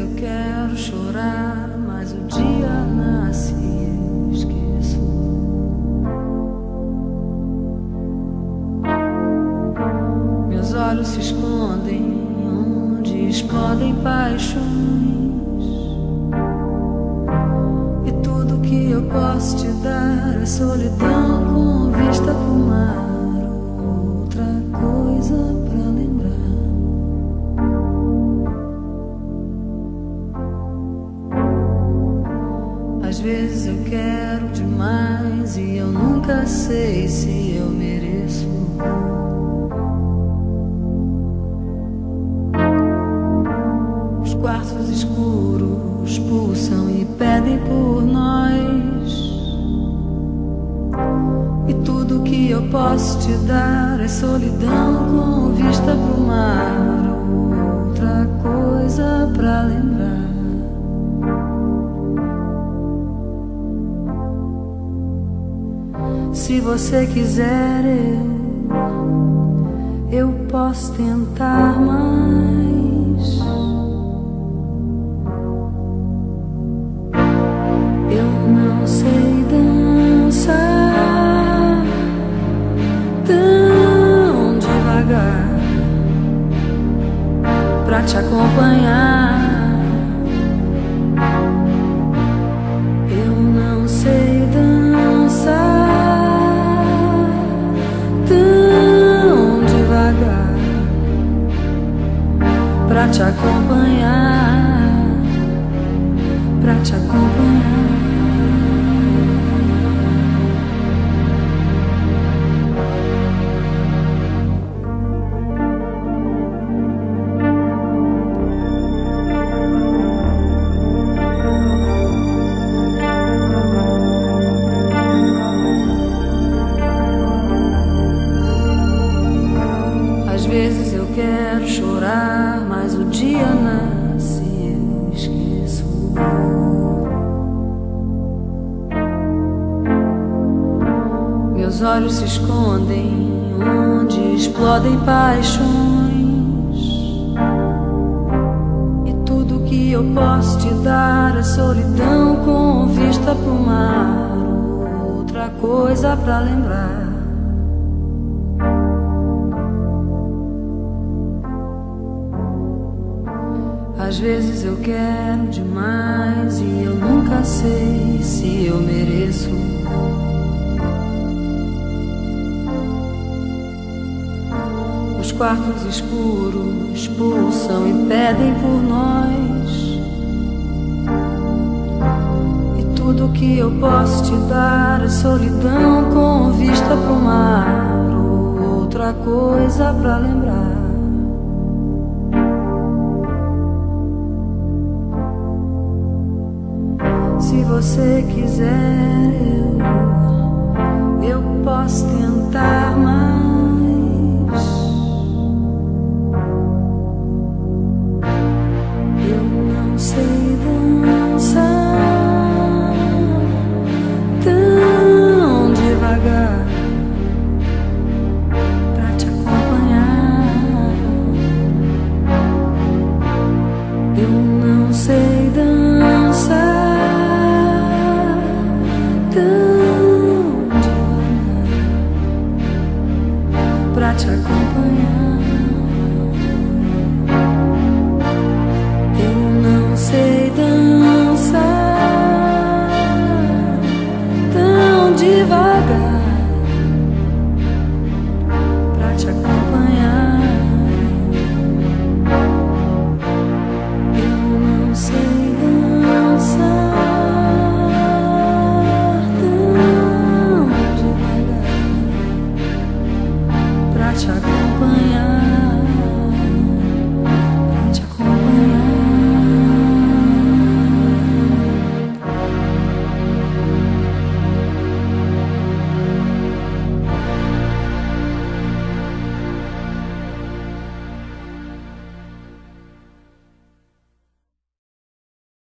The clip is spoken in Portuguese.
eu quero chorar, mas o dia nasce e eu esqueço. Meus olhos se escondem onde explodem paixões, e tudo que eu posso te dar é solidão com vista pro mar. Outra coisa pra lembrar. Às vezes eu quero demais e eu nunca sei se eu mereço. Os quartos escuros pulsam e pedem por nós, e tudo que eu posso te dar é solidão com vista pro mar. Outra coisa pra lembrar. Se você quiser, eu posso tentar mais. Eu não sei dançar tão devagar pra te acompanhar. Eu não sei dançar pra te acompanhar, pra te acompanhar. Às vezes eu quero chorar, mas o dia nasce e eu esqueço. Meus olhos se escondem onde explodem paixões, e tudo que eu posso te dar é solidão com vista pro mar. Outra coisa pra lembrar. Às vezes eu quero demais e eu nunca sei se eu mereço. Os quartos escuros pulsam e pedem por nós, e tudo que eu posso te dar é solidão com vista pro mar. Outra coisa pra lembrar. Se você quiser, eu posso tentar mais. Eu não sei dançar tão devagar pra te acompanhar. Eu não sei